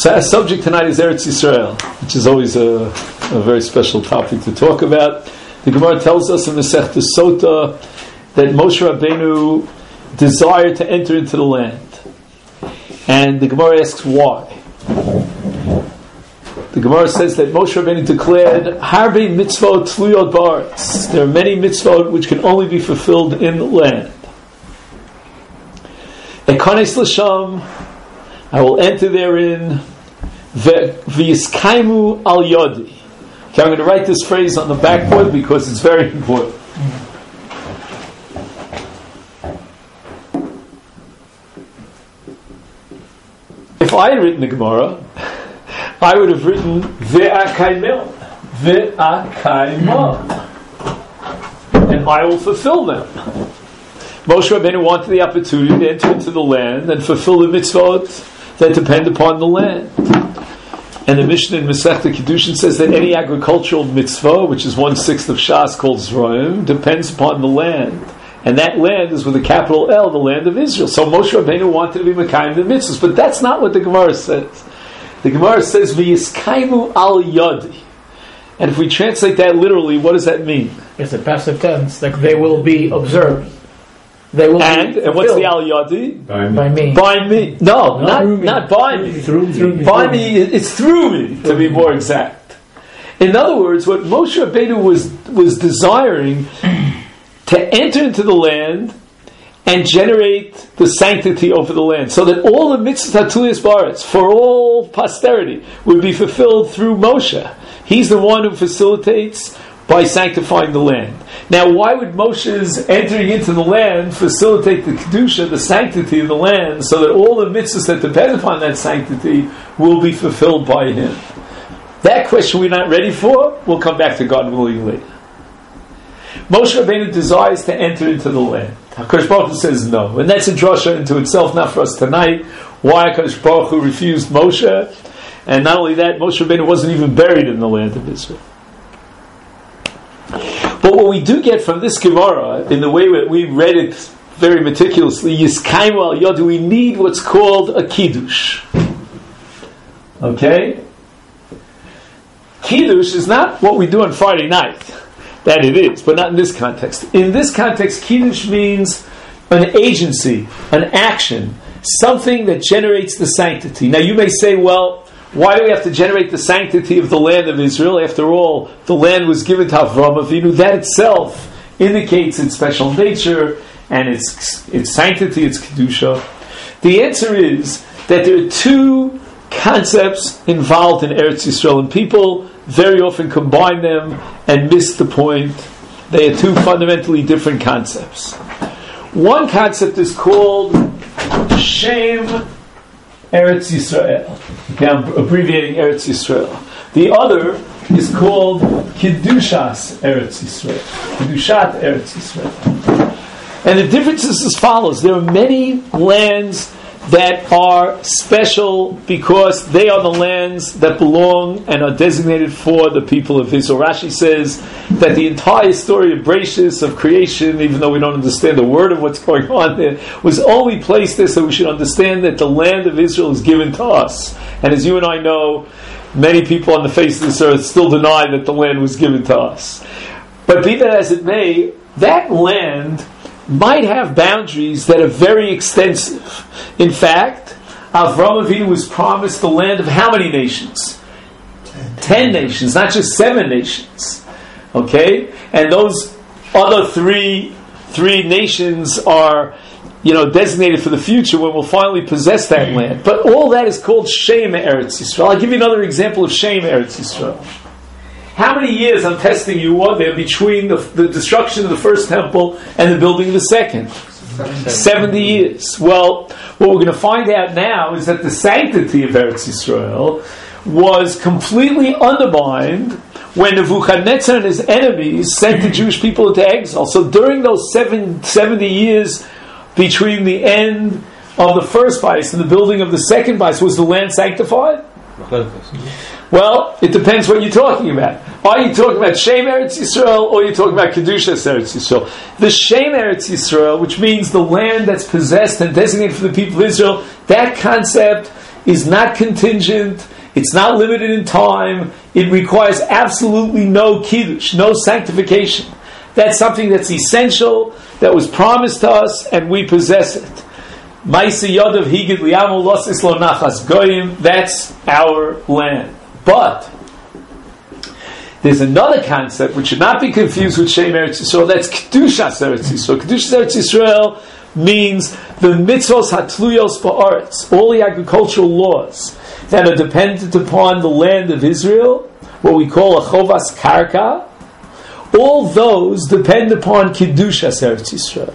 So our subject tonight is Eretz Yisrael, which is always a very special topic to talk about. The Gemara tells us in Masechta Sota that Moshe Rabbeinu desired to enter into the land. And the Gemara asks why. The Gemara says that Moshe Rabbeinu declared, Harbe mitzvot tluyot ba'aretz. There are many mitzvot which can only be fulfilled in the land. Ekanes l'sham, I will enter therein, v'yiskaimu al yodi. Okay, I'm going to write this phrase on the backboard because it's very important. If I had written the Gemara, I would have written ve'akaimel, and I will fulfill them. Moshe Rabbeinu wanted the opportunity to enter into the land and fulfill the mitzvot that depend upon the land. And the Mishnah in Masechta Kedushin says that any agricultural mitzvah, which is 1/6 of Shas called Zroim, depends upon the land. And that land is with a capital L, the land of Israel. So Moshe Rabbeinu wanted to be Mekayim the mitzvahs, but that's not what the Gemara says. The Gemara says, V'yiskaimu al yodi. And if we translate that literally, what does that mean? It's a passive tense, like they will be observed. They will and what's the al yadi? By me. By me. No, not by me. Through me. By me, it's through me, to be more exact. In other words, what Moshe Rabbeinu was desiring to enter into the land and generate the sanctity over the land, so that all the mitzvot hatuliyos ba'aretz for all posterity would be fulfilled through Moshe. He's the one who facilitates by sanctifying the land. Now, why would Moshe's entering into the land facilitate the kedusha, the sanctity of the land, so that all the mitzvahs that depend upon that sanctity will be fulfilled by him? That question we're not ready for. We'll come back to God willing later. Moshe Rabbeinu desires to enter into the land. HaKadosh Baruch Hu says no. And that's a drasha into itself, not for us tonight. Why HaKadosh Baruch Hu refused Moshe. And not only that, Moshe Rabbeinu wasn't even buried in the land of Israel. But what we do get from this Gemara, in the way that we read it very meticulously, Yiskaimu al Yodu, we need what's called a Kiddush. Okay? Kiddush is not what we do on Friday night. That it is, but not in this context. In this context, Kiddush means an agency, an action, something that generates the sanctity. Now you may say, well, why do we have to generate the sanctity of the land of Israel? After all, the land was given to Avraham Avinu. That itself indicates its special nature and its sanctity, its kedusha. The answer is that there are two concepts involved in Eretz Yisrael, and people very often combine them and miss the point. They are two fundamentally different concepts. One concept is called Shem Eretz Yisrael. Okay, I'm abbreviating Eretz Yisrael. The other is called Kedushas Eretz Yisrael. Kedushat Eretz Yisrael. And the difference is as follows. There are many lands that are special because they are the lands that belong and are designated for the people of Israel. Rashi says that the entire story of Bereshis, of creation, even though we don't understand a word of what's going on there, was only placed there so we should understand that the land of Israel is given to us. And as you and I know, many people on the face of this earth still deny that the land was given to us. But be that as it may, that land might have boundaries that are very extensive. In fact, Avraham Avinu was promised the land of how many nations? 10 nations, not just 7 nations. Okay? And those other three nations are, designated for the future when we'll finally possess that land. But all that is called Shem Eretz Yisrael. I'll give you another example of Shem Eretz Yisrael. How many years, I'm testing you, were there between the destruction of the first temple and the building of the second? 70 years. Well, what we're going to find out now is that the sanctity of Eretz Yisrael was completely undermined when Nebuchadnezzar and his enemies sent the Jewish people into exile. So during those 70 years between the end of the first Bais and the building of the second Bais, was the land sanctified? Well, it depends what you're talking about. Are you talking about Shem Eretz Yisrael, or are you talking about Kedushas Eretz Yisrael? The Shem Eretz Yisrael, which means the land that's possessed and designated for the people of Israel, that concept is not contingent, it's not limited in time, it requires absolutely no kiddush, no sanctification. That's something that's essential, that was promised to us, and we possess it. Ma'aseh Yodav Higid Li'amu Losis Lo Nachas Goyim, that's our land. But there's another concept which should not be confused with Shem Eretz Yisrael, that's Kedushas Eretz Yisrael. Kedushas Eretz Yisrael means the mitzvos hatluyos ba'aretz, all the agricultural laws that are dependent upon the land of Israel, what we call a chovas karka, all those depend upon Kedushas Eretz Yisrael.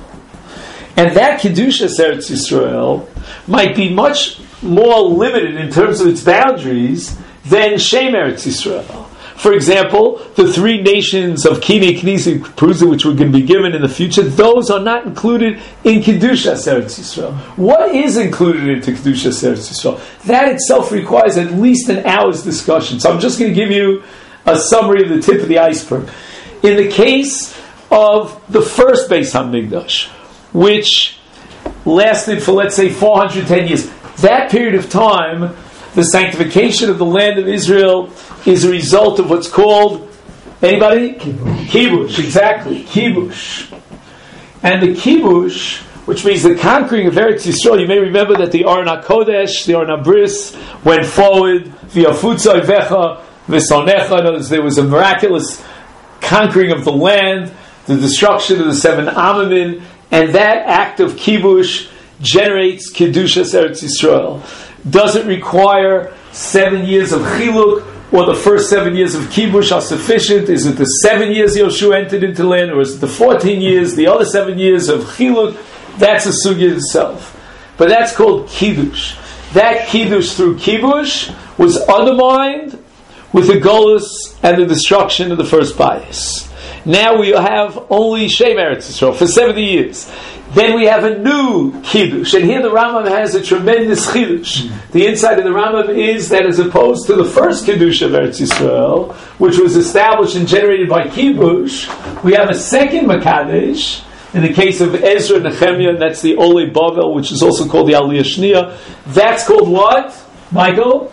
And that Kedushas Eretz Yisrael might be much more limited in terms of its boundaries than Shem Eretz Yisrael. For example, the three nations of Kini, Knisi, Perusa, which we're going to be given in the future, those are not included in Kedushas Eretz Yisrael. What is included into Kedushas Eretz Yisrael? That itself requires at least an hour's discussion. So I'm just going to give you a summary of the tip of the iceberg. In the case of the first Beis HaMikdash, which lasted for, let's say, 410 years, that period of time, the sanctification of the land of Israel is a result of what's called, anybody? Kibush, exactly, Kibush. And the Kibush, which means the conquering of Eretz Yisrael, you may remember that the Aron HaKodesh, the Aron HaBris, went forward, V'yafutza Ivecha, V'sonecha, there was a miraculous conquering of the land, the destruction of the 7 Amamim, and that act of Kibush generates Kedushas Eretz Yisrael. Does it require 7 years of Chiluk, or the first 7 years of Kibush are sufficient? Is it the 7 years Yoshua entered into the land, or is it the 14 years, the other 7 years of Chiluk? That's a sugya itself. But that's called Kiddush. That Kiddush through Kibush was undermined with the Golus and the destruction of the first bias. Now we have only Shem Eretz Yisrael for 70 years. Then we have a new Kiddush. And here the Rambam has a tremendous Kiddush. The insight of the Rambam is that as opposed to the first Kiddush of Eretz Yisrael, which was established and generated by Kibush, we have a second Makadesh. In the case of Ezra and Nehemiah, and that's the Ole Bavel, which is also called the Aliyah Shniya. That's called what, Michael?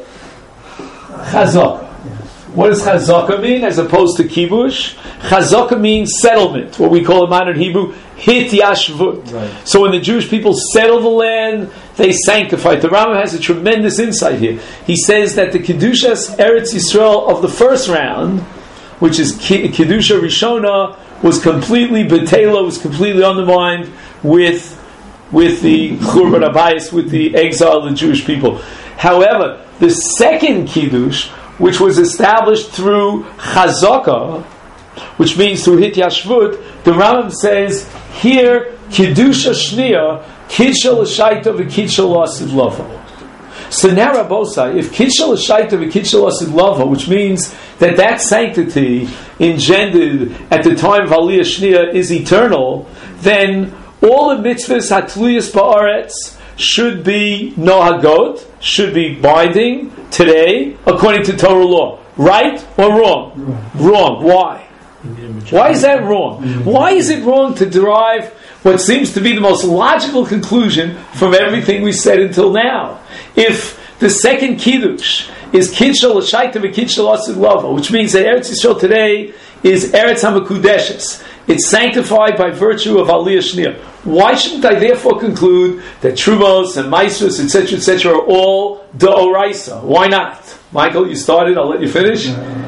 Chazakah. What does Chazakah mean as opposed to Kibush? Chazakah means settlement, what we call in modern Hebrew, Hityashvut. Right. So when the Jewish people settle the land, they sanctify it. The Rambam has a tremendous insight here. He says that the Kedushas Eretz Yisrael of the first round, which is Kedusha Rishona, was completely betela, was completely undermined with the Churban Abayis, with the exile of the Jewish people. However, the second Kiddush, which was established through Chazakah, which means through Hityashvut, the Rambam says here, Kedusha Shniya, Kidsha L'Shaita v'Kidsha L'Asid Lava. So now, Rabosai, if Kidsha L'Shaita v'Kidsha L'Asid Lava, which means that sanctity engendered at the time of Aliyah Shniya is eternal, then all the mitzvahs Hatluyas Ba'aretz should be nohagot, should be binding today according to Torah law. Right or wrong? Wrong. Why? Why is that wrong? Why is it wrong to derive what seems to be the most logical conclusion from everything we said until now? If the second Kiddush is Kidsha L'Shaita v'Kidsha L'Asid Lava, which means that Eretz Yisrael today is Eretz HaMekudeshes. It's sanctified by virtue of Aliyah Shniya. Why shouldn't I therefore conclude that Trumos and Maisros, etc., are all D'Oraisa? Why not? Michael, you started. I'll let you finish.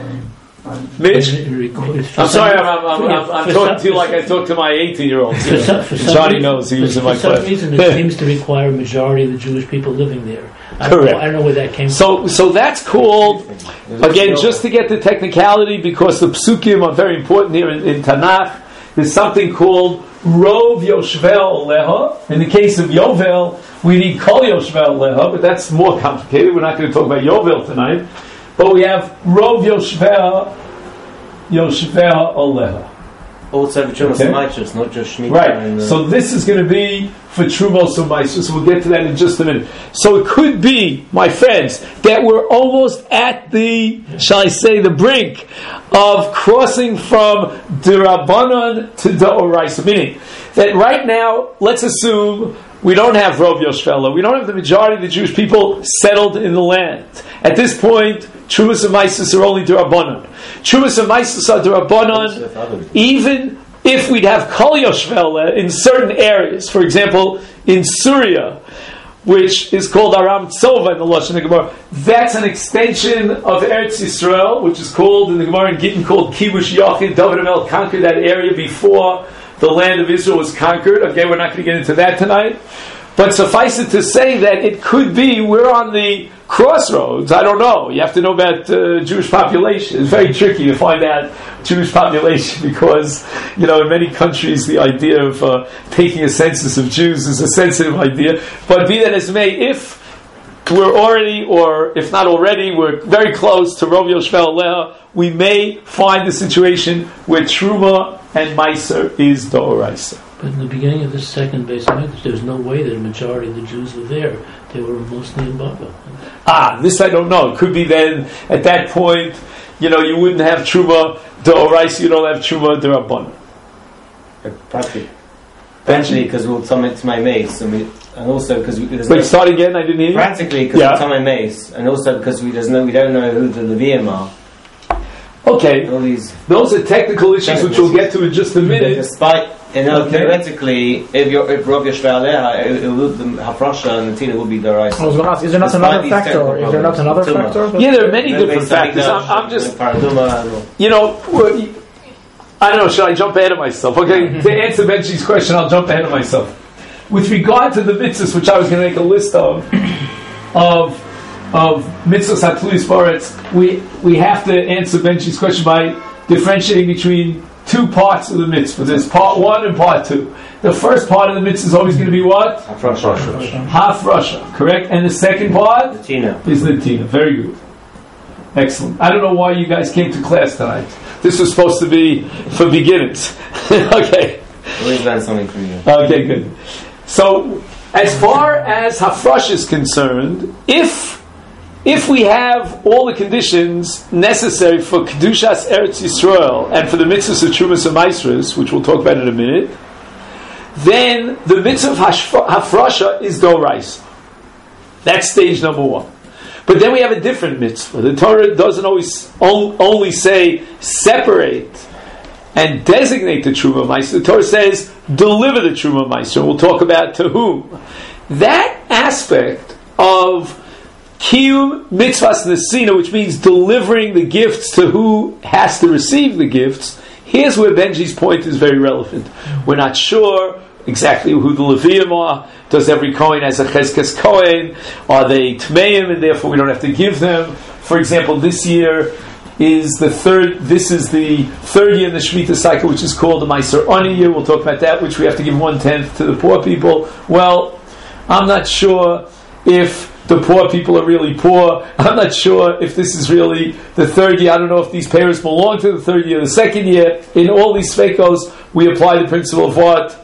Mitch? I'm sorry, I'm talking to you like I talk to my 18-year-olds. Johnny knows he was in my class. For some reason, it seems to require a majority of the Jewish people living there. I don't know where that came from. So that's called, again, just to get the technicality, because the psukim are very important here in Tanakh, there's something called Rov Yoshvel Leha. In the case of Yovel, we need Kol Yoshvel Leha, but that's more complicated. We're not going to talk about Yovel tonight. But we have Rov Yoshvel Oleha. Also Trumos and Maisros, not just Shemitah. Right. So this is going to be for Trumos and Maisros. We'll get to that in just a minute. So it could be, my friends, that we're almost at the, shall I say, the brink of crossing from D'Rabbanan to D'Oraisa. Meaning that right now, let's assume we don't have Rov Yoshvela. We don't have the majority of the Jewish people settled in the land. At this point, Trumas and Maisus are only D'Rabbanan. Trumas and Maisus are D'Rabbanan, even if we'd have Kol Yoshvela in certain areas. For example, in Syria, which is called Aram Tzova in the Lashon Gemara. That's an extension of Eretz Yisrael, which is called in the Gemara in Gittin called Kibush Yachid. David HaMelech conquered that area before the land of Israel was conquered. Okay, we're not going to get into that tonight. But suffice it to say that it could be we're on the crossroads. I don't know. You have to know about Jewish population. It's very tricky to find out Jewish population because, in many countries the idea of taking a census of Jews is a sensitive idea. But be that as it may, if we're already, or if not already, we're very close to Rov Yoshvel Leha, we may find the situation where Truma and Meiser is D'Oraisa. But in the beginning of the second Beis Hamikdash, there was no way that a majority of the Jews were there. They were mostly in Bava. This I don't know. It could be then, at that point, you wouldn't have Truma D'Oraisa, you don't have Truma D'Rabbanan. Practically. Eventually, because we'll come into my mace, and also because... Wait, start again, I didn't hear you. Practically, because we'll come my mace, and also because we don't know who the Levium are. Okay, those are technical issues which we'll get to in just a minute. Despite, theoretically, if Rav Yeshua Aleha, the Hafrasha and the Tina will be the right. I was going to ask, is there not another factor? Is there not another factor? Yeah, there are many different factors. I'm just, I don't know, should I jump ahead of myself? Okay, to answer Benji's question, I'll jump ahead of myself. With regard to the mitzvahs, which I was going to make a list of mitzvahs hatluis baretz, we have to answer Benji's question by differentiating between two parts of the mitzvah. There's part one and part two. The first part of the mitzvah is always going to be what? Hafrasha, correct? And the second part? The tina. Is the tina. Very good. Excellent. I don't know why you guys came to class tonight. This was supposed to be for beginners. Okay. Always learn something from you. Okay, good. So, as far as Hafrasha is concerned, if we have all the conditions necessary for Kedushas Eretz Yisrael and for the mitzvahs of Trumas and Maisros, which we'll talk about in a minute, then the mitzvah of Hafrasha is D'Oraisa. That's stage number one. But then we have a different mitzvah. The Torah doesn't always only say separate and designate the Truma Meiser. The Torah says deliver the Truma Meiser. We'll talk about to whom. That aspect of Kiyum Mitzvahs Nesina, which means delivering the gifts to who has to receive the gifts, here's where Benji's point is very relevant. We're not sure exactly who the Levium are. Does every Kohen has a Chezkes Kohen? Are they Tmeim and therefore we don't have to give them? For example, this year is the third year in the Shemitah cycle, which is called the Meiser Ani year. We'll talk about that, which we have to give 1/10 to the poor people. Well, I'm not sure if the poor people are really poor. I'm not sure if this is really the third year. I don't know if these parents belong to the third year, the second year. In all these svekos, we apply the principle of what?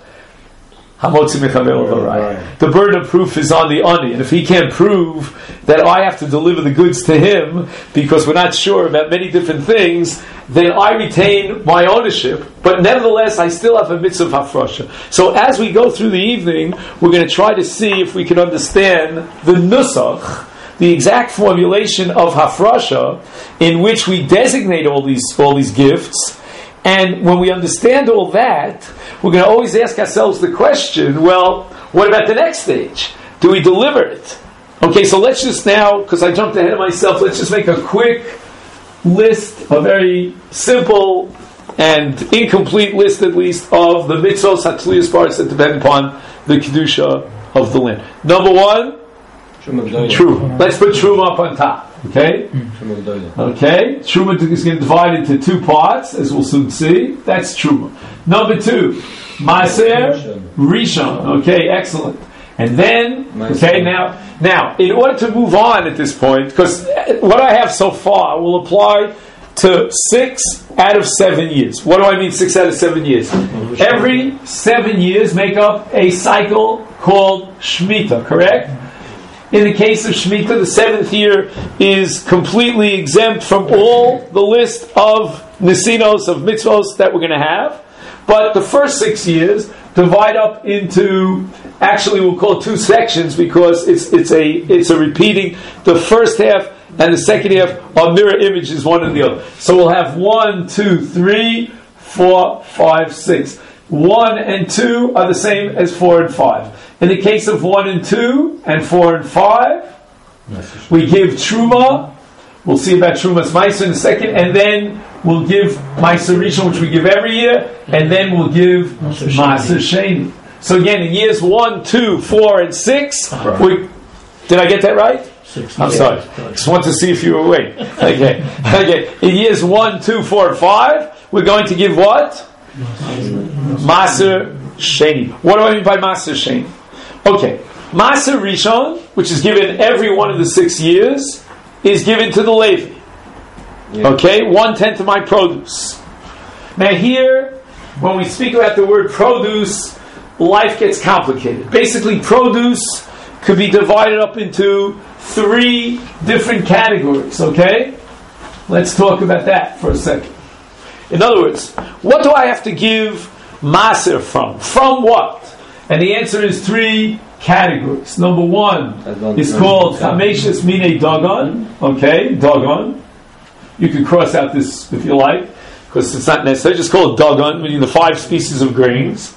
The burden of proof is on the ani, and if he can't prove that I have to deliver the goods to him because we're not sure about many different things, then I retain my ownership, but nevertheless I still have a mitzvah of hafrasha. So as we go through the evening, we're going to try to see if we can understand the nusach, the exact formulation of hafrasha, in which we designate all these gifts. And when we understand all that, we're going to always ask ourselves the question, well, what about the next stage? Do we deliver it? Okay, so let's just now, because I jumped ahead of myself, let's just make a quick list, a very simple and incomplete list at least, of the mitzvos hatliyas parts that depend upon the kedusha of the land. Number one, Truma. Let's put Truma up on top. Okay? Okay? Truma is going to divide into two parts, as we'll soon see. That's Truma. Number two, Maaser Rishon. Okay, excellent. And then, okay, now, in order to move on at this point, because what I have so far will apply to 6 out of 7 years. What do I mean 6 out of 7 years? Every 7 years make up a cycle called Shemitah, correct? In the case of Shemitah, the 7th year is completely exempt from all the list of nesinos, of mitzvos that we're going to have. But the first 6 years divide up into Actually, we'll call 2 sections because it's a repeating. The first half and the second half are mirror images, one of the other. So we'll have 1, 2, 3, 4, 5, 6. 1 and 2 are the same as 4 and 5. In the case of 1 and 2 and 4 and 5, we give Truma. We'll see about Trumas Meiser in a second, and then we'll give Meiser Rishon, which we give every year, and then we'll give Meiser Sheni. So again, in years 1, 2, 4, and 6, did I get that right? 6. I'm sorry. Just want to see if you were awake. Okay. In years 1, 2, 4, and 5, we're going to give what? Maser Sheni. What do I mean by Maser Sheni? Okay. Maser Rishon, which is given every one of the 6 years, is given to the Levi. Yeah. Okay? 1/10 of my produce. Now here, when we speak about the word produce, life gets complicated. Basically, produce could be divided up into 3 different categories. Okay? Let's talk about that for a second. In other words, what do I have to give Maser from? From what? And the answer is 3 categories. Number 1 is called Chameshes Mine Dagon. Okay, Dagon. You can cross out this if you like, because it's not necessary. Just call it Dagon, meaning the 5 species of grains.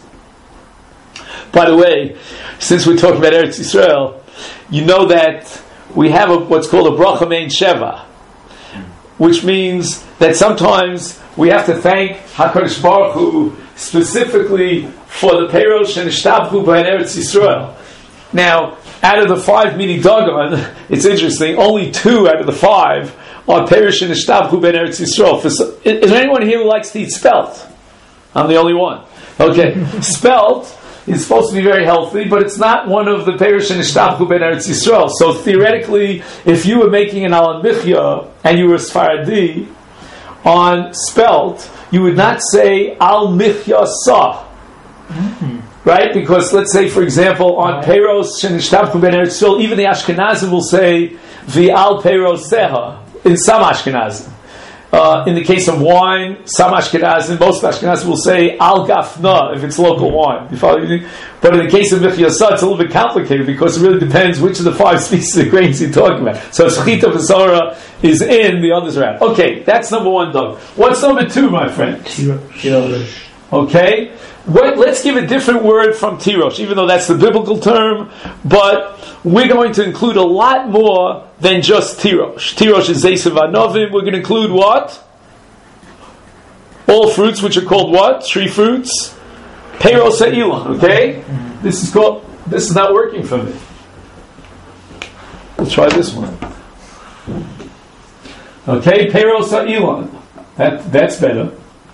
By the way, since we're talking about Eretz Yisrael, you know that we have what's called a Bracha Mein Sheva, which means that sometimes we have to thank HaKadosh Baruch Hu specifically for the Peiros and Ishtabchu by Eretz Yisrael. Now, out of the 5 mini Dagon, it's interesting, only 2 out of the 5 are Peiros and Ishtabchu by Eretz Yisrael. Is there anyone here who likes to eat spelt? I'm the only one. Okay, spelt is supposed to be very healthy, but it's not one of the Peiros and Ishtabchu ben Eretz Yisrael. So theoretically, if you were making an Al Michya and you were a Sfaradi on spelt, you would not say Al Michya Sa. Right? Because let's say, for example, on Peiros and Ishtabchu ben Eretz Yisrael, even the Ashkenazim will say V'al Peiros Seha in some Ashkenazim. In the case of wine, some Ashkenazim, most Ashkenazim will say Al Gafna if it's local wine. But in the case of Michyasa, it's a little bit complicated because it really depends which of the 5 species of grains you're talking about. So Shechita V'Sora is in, the others are out. Okay, that's number 1, Doug. What's number 2, my friend? Tirosh. Okay, let's give a different word from Tirosh, even though that's the biblical term, but we're going to include a lot more than just Tirosh. Tirosh is Zeisav Anovim. We're going to include what? All fruits, which are called what? Tree fruits. Peiros Ha'ilon. Okay? This is not working for me. We'll try this one. Okay, Peiros Ha'ilon. That's better.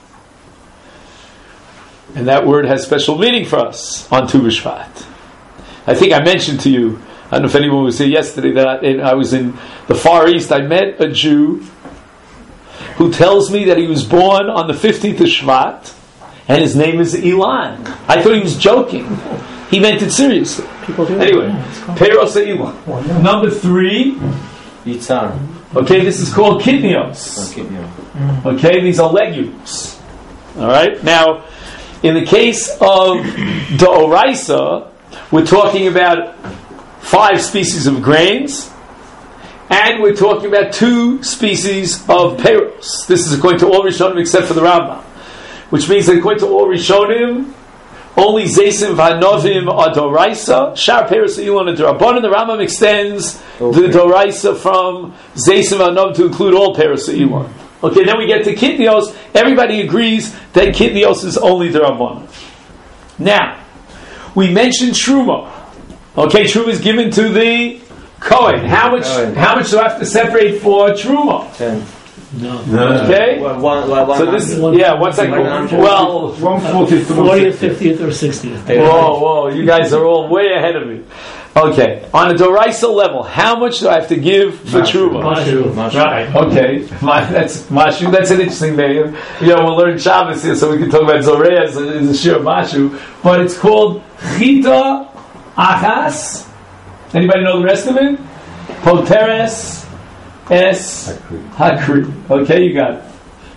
And that word has special meaning for us on Tu B'Shvat. I think I mentioned to you, I don't know if anyone was here yesterday, that I was in the Far East. I met a Jew who tells me that he was born on the 15th of Shvat, and his name is Ilan. I thought he was joking. He meant it seriously. Anyway, Peiros Ilan. Number 3, Yitzhar. Okay, this is called Kidnios. Okay, these are legumes. All right, now, in the case of D'Oraisa, we're talking about 5 species of grains, and we're talking about 2 species of Peiros. This is according to all Rishonim except for the Rambam, which means that according to all Rishonim, only Zeisim V'Hanovim are D'Oraisa, Shar Peiros Ilon and D'Rabbanan. The Rambam extends the D'Oraisa from Zeisim V'Hanovim to include all Peiros Ilon. Okay, then we get to Kitnios. Everybody agrees that Kitnios is only D'Rabbanan. Now, we mentioned Truma. Okay, Truma is given to the Kohen. How much do I have to separate for Truma? 10. No. Okay? So this, once I go, 40th, 50th, or 60th. Whoa, you guys are all way ahead of me. Okay, on a Doraisa level, how much do I have to give for Truma? Mashu. Right, okay. That's Mashu. That's an interesting name. We'll learn Shabbos here, so we can talk about Zoreya as a shir Mashu. But it's called Chita Achas. Anybody know the rest of it? Poteres Es Hakri. Okay, you got it.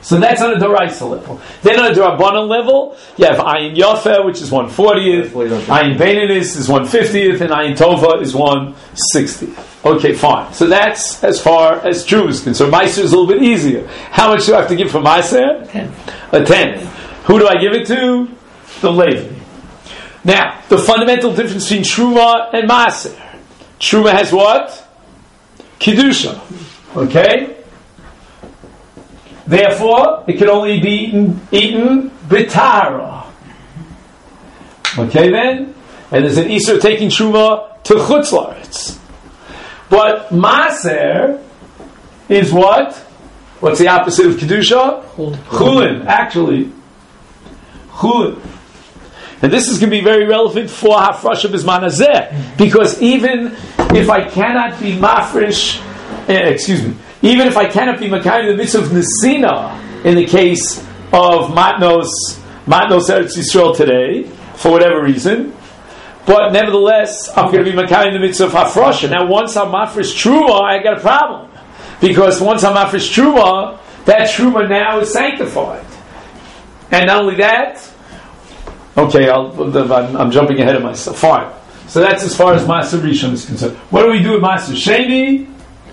So that's on a Doraisa level. Then on a Dorabanan level, you have Ayin Yofer, which is 1/40th, Ayin Beinanis is 1/50th, and Ayin Tova is 1/60th. Okay, fine. So that's as far as Truma is concerned. Meiser is a little bit easier. How much do I have to give for Meiser? A tenth. Who do I give it to? The Levi. Now, the fundamental difference between Truma and Meiser. Truma has what? Kedusha. Okay? Therefore, it can only be eaten bitara. Okay then? And there's an Isur taking Truma to Chutz La'aretz. But Maser is what? What's the opposite of Kedusha? Chulin, actually. Chulin. And this is going to be very relevant for Hafrasha B'zman Hazeh, because even if I cannot be mafresh, even if I cannot be makayim the mitzvah of Nesina in the case of Matnos Eretz Yisrael today, for whatever reason, but nevertheless, I'm going to be makayim the mitzvah of Hafrasha. Now, once I'm mafresh Truma, I got a problem, because once I'm mafresh Truma, that Truma now is sanctified. And not only that, okay, I'm jumping ahead of myself. Fine. So that's as far as Maser Rishon is concerned. What do we do with Maser Sheni?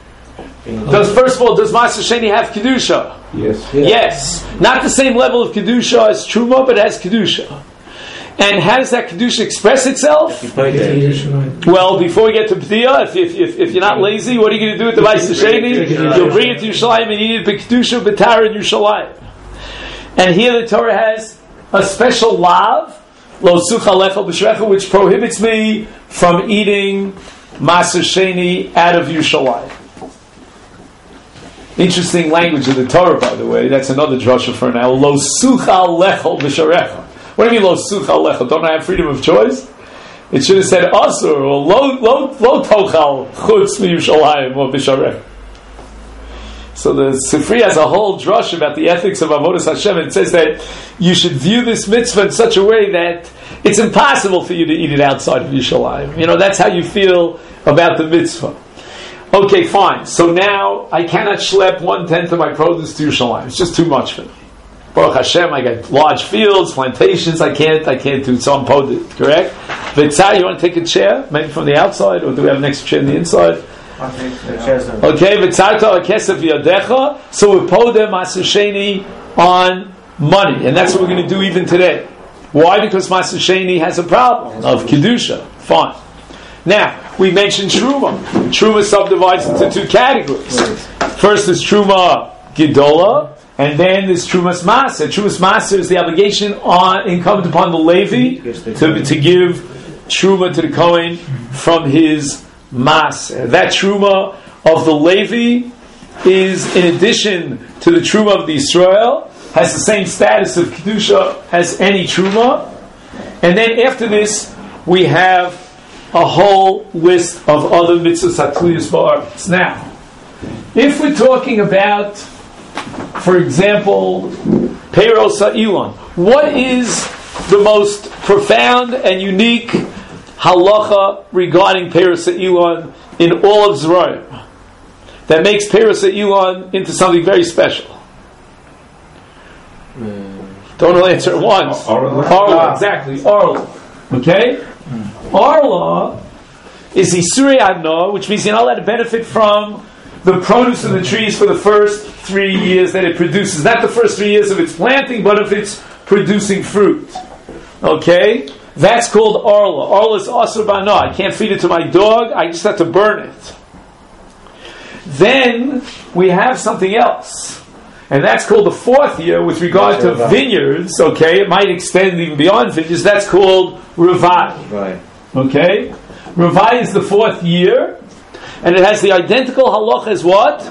First of all, does Maser Sheni have Kedusha? Yes. Not the same level of Kedusha as Truma, but it has Kedusha. And how does that Kedusha express itself? Well, before we get to P'tiyah, if you're not lazy, what are you going to do with the Maser Sheni? You'll bring it to Yerushalayim and eat it B'Kedusha, B'Tara in Yerushalayim. And here the Torah has a special lav, lo sucha lechel b'shrecha, which prohibits me from eating Maser Sheni out of Yerushalayim. Interesting language of the Torah, by the way. That's another drasha for now. Lo sucha lechel b'shrecha. What do you mean lo sucha lechel? Don't I have freedom of choice? It should have said asur or lo tochal chutz miYerushalayim or b'shrecha. So the Sifri has a whole drush about the ethics of Avodas Hashem. It says that you should view this mitzvah in such a way that it's impossible for you to eat it outside of Yerushalayim. You know, that's how you feel about the mitzvah. Okay, fine. So now I cannot schlep 1/10 of my produce to Yerushalayim. It's just too much for me. Baruch Hashem, I got large fields, plantations. I can't do it. So I'm poded, correct? V'tzai, you want to take a chair, maybe from the outside, or do we have an extra chair on the inside? Okay, v'tzarta kesef yadecha. So we podem Maser Sheni on money, and that's what we're going to do even today. Why? Because Maser Sheni has a problem of kedusha. Fine. Now we mentioned truma. Truma subdivides into two categories. First is truma gedola, and then there's trumas maser. Trumas maser is the obligation incumbent upon the Levi to give truma to the Kohen from his Maser. That Truma of the Levi is, in addition to the Truma of the Israel, has the same status of Kedusha as any Truma. And then after this, we have a whole list of other mitzvahs hatliyos ba'aretz. Now, if we're talking about, for example, Peiros ha'ilon, what is the most profound and unique halacha regarding Peiros ha'ilon in all of Zerayim that makes Peiros ha'ilon into something very special? Don't all answer at once. Arla, exactly. Arla. Okay? Arla is Isurei Adna, which means you're not allowed to benefit from the produce of the trees for the first 3 years that it produces. Not the first 3 years of its planting, but of its producing fruit. Okay? That's called Arla. Arla is Asur Bana. I can't feed it to my dog, I just have to burn it. Then we have something else. And that's called the 4th year with regard to vineyards. Okay? It might extend even beyond vineyards. That's called Revai. Right. Okay? Revai is the 4th year. And it has the identical halacha as what?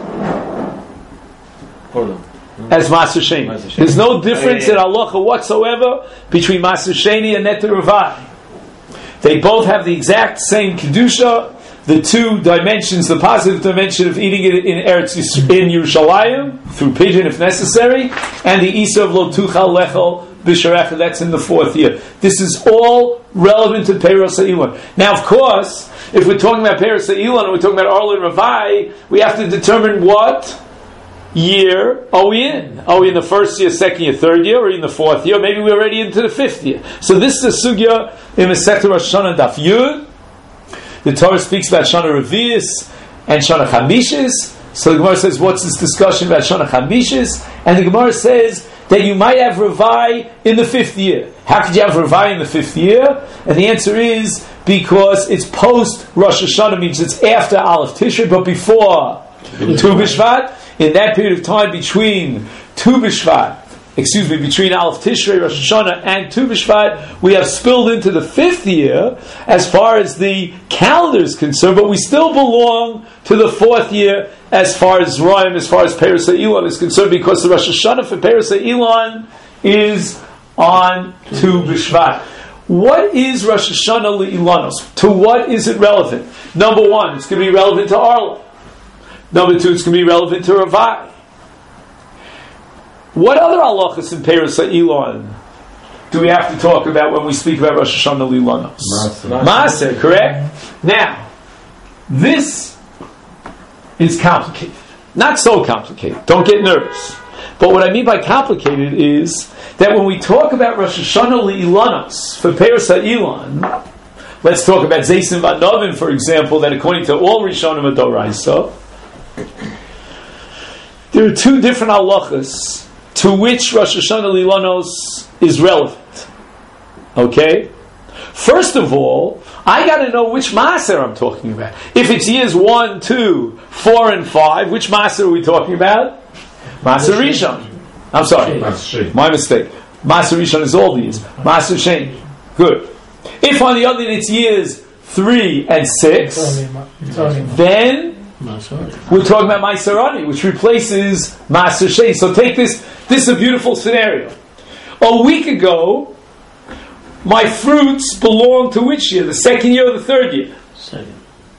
As Maser Sheni. There's no difference in halacha whatsoever between Maser Sheni and Neter Revai. They both have the exact same kedusha. The two dimensions, the positive dimension of eating it in Yerushalayim through pigeon if necessary, and the Isa of Lo Tuchal Lechel B'Sharecha, that's in the 4th year. This is all relevant to Peiros ha'ilon. Now, of course, if we're talking about Peiros ha'ilon and we're talking about Arla and Revai, we have to determine what year are we in? Are we in the first year, second year, third year, or in the fourth year? Maybe we're already into the fifth year. So this is a sugya in Masechta Rosh Hashanah Daf Yud. The Torah speaks about Shana Revi'is and Shana Chamishis. So the Gemara says, what's this discussion about Shana Chamishis? And the Gemara says that you might have Revai in the fifth year. How could you have Revai in the fifth year? And the answer is because it's post Rosh Hashanah, means it's after Aleph Tishrei, but before Tu B'Shvat. In that period of time between between Aleph Tishrei, Rosh Hashanah, and Tu B'Shvat, we have spilled into the fifth year as far as the calendar is concerned, but we still belong to the fourth year as far as Roim, as far as Peres HaElon is concerned, because the Rosh Hashanah for Peres HaElon is on Tu B'Shvat. What is Rosh Hashanah Le'ilanos? To what is it relevant? Number one, it's going to be relevant to Arla. Number two, it's going to be relevant to Ravai. What other halachas in Peres HaElon do we have to talk about when we speak about Rosh Hashanah Le'ilanos? Maaser, correct? Now, this is complicated. Not so complicated. Don't get nervous. But what I mean by complicated is that when we talk about Rosh Hashanah Le'ilanos for Peres HaElon, let's talk about Zeisim V'Novim, for example, that according to all Rishonim Adoraisa, there are two different halachas to which Rosh Hashanah Le'ilanos is relevant. Okay? First of all, I got to know which Maaser I'm talking about. If it's years 1, 2, 4, and 5, which Maaser are we talking about? Maaser Rishon. I'm sorry. My mistake. Maaser Rishon is all the years. Maaser Sheni. Good. If on the other hand it's years 3 and 6, then we're talking about Maaser Ani, which replaces Maaser Sheni. So take this. This is a beautiful scenario. A week ago, my fruits belong to which year? The second year or the third year? Second.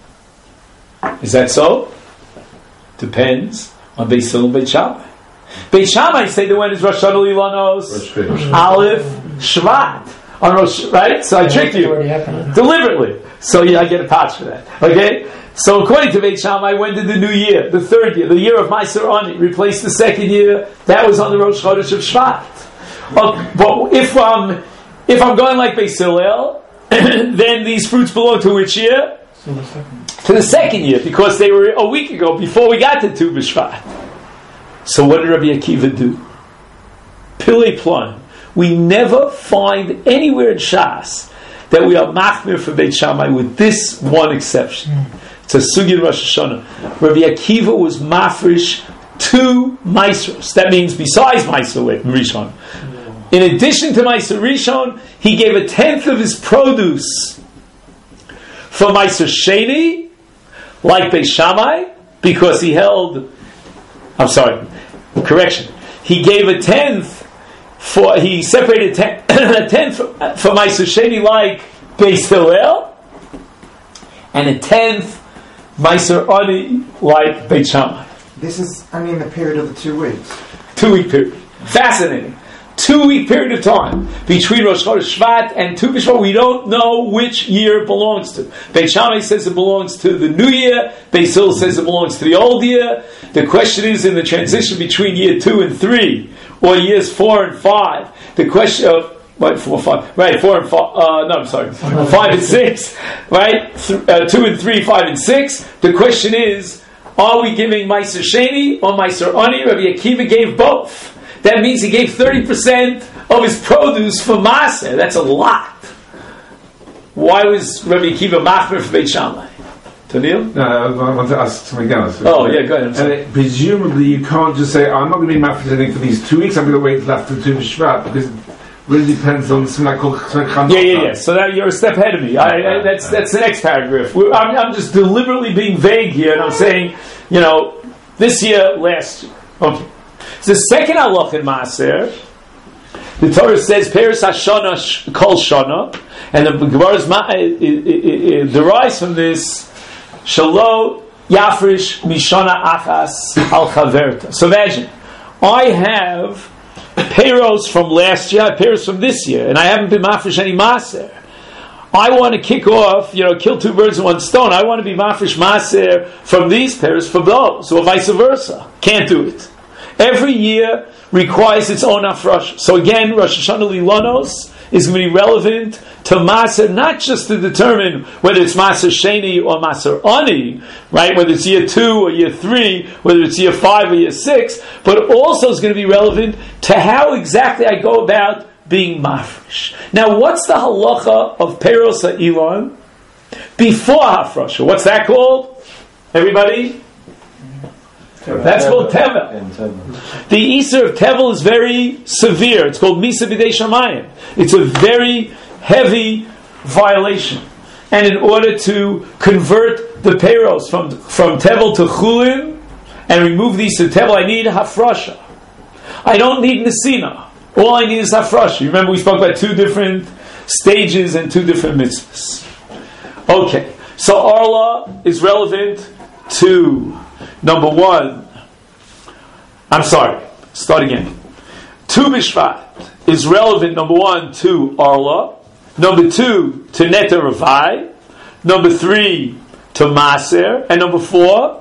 Is that so? Depends on Beis Hillel and Beit Shammai. Beit Shammai say that when is Rosh Hashanah Le'ilanos? Aleph Shvat. Right? So I tricked you deliberately. So I get a patch for that. Okay? So according to Beit Shammai, when did the new year, the third year, the year of Maaser Ani, replace the second year? That was on the Rosh Chodesh of Shvat. But if I'm going like Beis Hillel, then these fruits belong to which year? To the second year, because they were a week ago, before we got to Tu B'Shvat. So what did Rabbi Akiva do? Pilei Plan. We never find anywhere in Shas that we are machmir for Beit Shammai with this one exception. It's a sugi in Rosh Hashanah. Rabbi Akiva was mafresh 2 maasros. That means besides Maaser Rishon. In addition to Maaser Rishon, he gave 1/10 of his produce for Maaser Sheni, like Beit Shammai, because he held. I'm sorry, correction. He gave 1/10. He separated 1/10 for Maaser Sheni like Beis Hillel, and 1/10 Maaser Ani like Beit Shammai. This is only in the period of the 2 weeks. 2-week period. Fascinating. 2-week period of time between Rosh Chodesh Shvat and Tu B'Shvat. We don't know which year it belongs to. Beit Shammai says it belongs to the new year. Beis Hillel says it belongs to the old year. The question is in the transition between year 2 and 3, or years 4 and 5. The question of 4 and 5, right? 4 and 5. No, I'm sorry. 5 and 6, right? 2 and 3, 5 and 6. The question is, are we giving Maaser Sheni or Maaser Ani? Rabbi Akiva gave both. That means he gave 30% of his produce for Maaser. That's a lot. Why was Rabbi Akiva machmir for Beit Shammai? Tonil? No, I want to ask something else. Oh, yeah, go ahead. And presumably you can't just say, I'm not going to be machmir for these 2 weeks, I'm going to wait till after Tu B'Shvat, because it really depends on something like Chanukah. Yeah. So that you're a step ahead of me. That's the next paragraph. I'm just deliberately being vague here, and I'm saying, this year, last year. Okay. So the second halach in Maaser, the Torah says, Peres HaShana Kol Shana, and the Gemara derives from this, Shalo Yafrish Mishana Achas Al Chaverta. So imagine, I have payros from last year, I have payros from this year, and I haven't been mafresh any Maaser. I want to kick off, kill 2 birds with 1 stone. I want to be mafresh Maaser from these payros for those, or vice versa. Can't do it. Every year requires its own hafrasha. So again, Rosh Hashanah Lilanos is going to be relevant to Maser, not just to determine whether it's Maser Sheni or Maser Ani, right? Whether it's year 2 or year 3, whether it's year 5 or year 6, but also is going to be relevant to how exactly I go about being mafresh. Now, what's the halacha of Peros HaIlon before hafrasha? What's that called? Everybody? That's called Tevel. The Isser of Tevel is very severe. It's called Misa B'dei Shamayim. It's a very heavy violation. And in order to convert the Peros from Tevel to Chulin and remove the Isser of Tevel, I need hafrasha. I don't need Nesina. All I need is hafrasha. You remember we spoke about 2 different stages and 2 different mitzvahs. Okay, so Arla is relevant to number 1. I'm sorry, start again. Tu B'Shvat is relevant, number 1, to Arla. Number 2, to Neta Ravai. Number 3, to Maser. And number 4,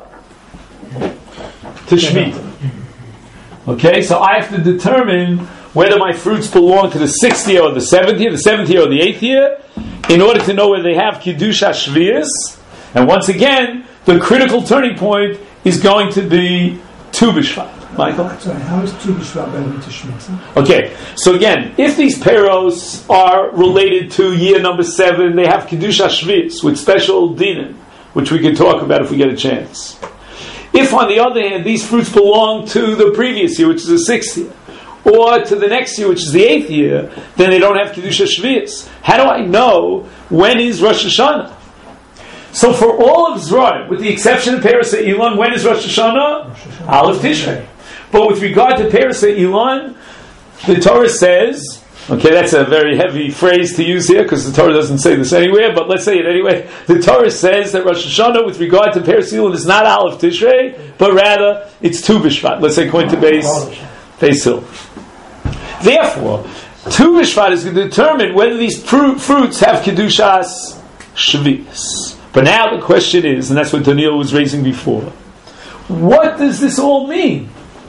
to Shemitah. Okay, so I have to determine whether my fruits belong to the 6th year or the 7th year, the 7th year or the 8th year, in order to know whether they have Kiddush HaShvius. And once again, the critical turning point is going to be Tu B'Shvat. Michael? Sorry, how is Tu B'Shvat relevant to Shemitah? Okay, so again, if these peros are related to year number 7, they have Kiddush HaShvius with special dinim, which we can talk about if we get a chance. If, on the other hand, these fruits belong to the previous year, which is the 6th year, or to the next year, which is the 8th year, then they don't have Kiddush HaShvius. How do I know when is Rosh Hashanah? So for all of Zra'im, with the exception of Peros HaIlon, when is Rosh Hashanah? Aleph Tishrei. But with regard to Peros HaIlon, the Torah says, okay, that's a very heavy phrase to use here, because the Torah doesn't say this anywhere, but let's say it anyway. The Torah says that Rosh Hashanah, with regard to Peros HaIlon, is not Aleph Tishrei, but rather, it's Tu B'Shvat. Let's say, according to Beis Hill. Therefore, Tu B'Shvat is going to determine whether these fruits have Kedushas Shvius. But now the question is, and that's what Daniel was raising before, what does this all mean?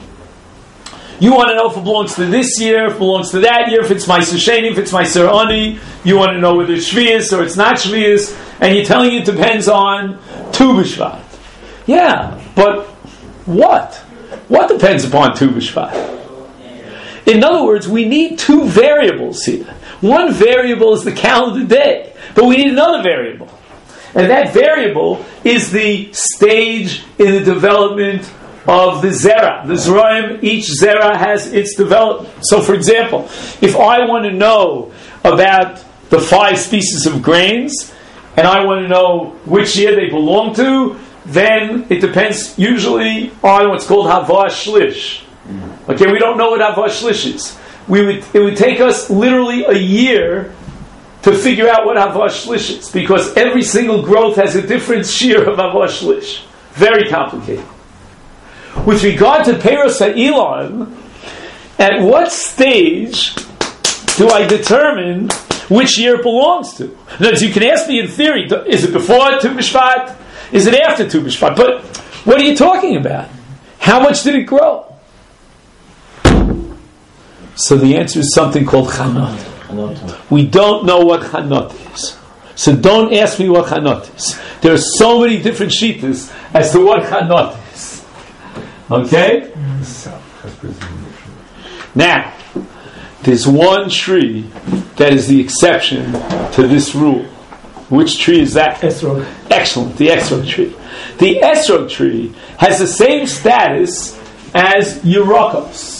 You want to know if it belongs to this year, if it belongs to that year, if it's Ma'aser Sheni, if it's Ma'aser Ani. You want to know whether it's Shvius or it's not Shvius, and you're telling it depends on Tu B'Shvat. Yeah, but what? What depends upon Tu B'Shvat? In other words, we need 2 variables here. One variable is the calendar day, but we need another variable. And that variable is the stage in the development of the Zera. The Zeraim, each Zera has its development. So for example, if I want to know about the 5 species of grains, and I want to know which year they belong to, then it depends usually on what's called Havah Shlish. Okay, we don't know what Havah Shlish is. It would take us literally a year to figure out what Havah Shlish is, because every single growth has a different shear of Havah Shlish. Very complicated. With regard to Peros HaIlon, at what stage do I determine which year it belongs to? Now, you can ask me in theory, is it before Tu B'Shvat? Is it after Tu B'Shvat? But what are you talking about? How much did it grow? So the answer is something called Chanot. We don't know what Chanot is. So don't ask me what Chanot is. There are so many different shittas as to what Chanot is. Okay? Now, there's one tree that is the exception to this rule. Which tree is that? Esrog. Excellent, the Esrog tree. The Esrog tree has the same status as Yerakos.